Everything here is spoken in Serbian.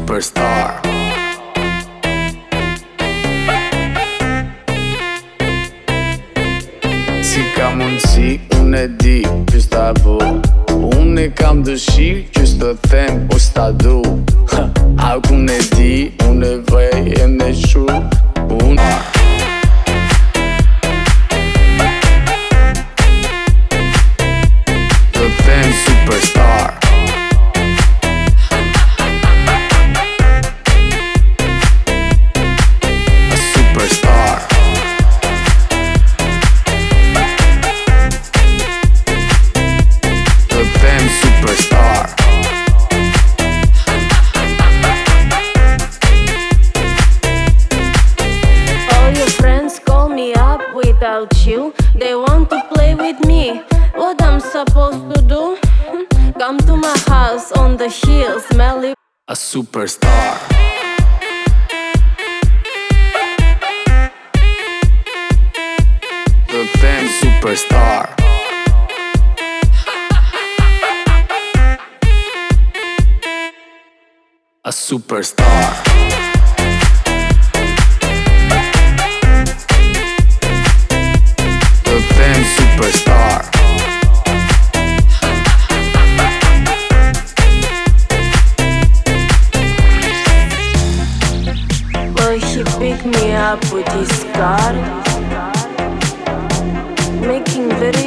superstar. Si ka mundësi, unë e di qës ta bu. Unë e kam dëshirë qës të them o s'ta du. A unë e di, unë e vej e me shu. Unë të them superstar. A superstar. Të them superstar. All your friends call me up without you. They want to play with me. What I'm supposed to do? Come to my house on the hill, smelly. A superstar. Të them superstar. A superstar. Të them superstar. Well, he picked me up with his car, making very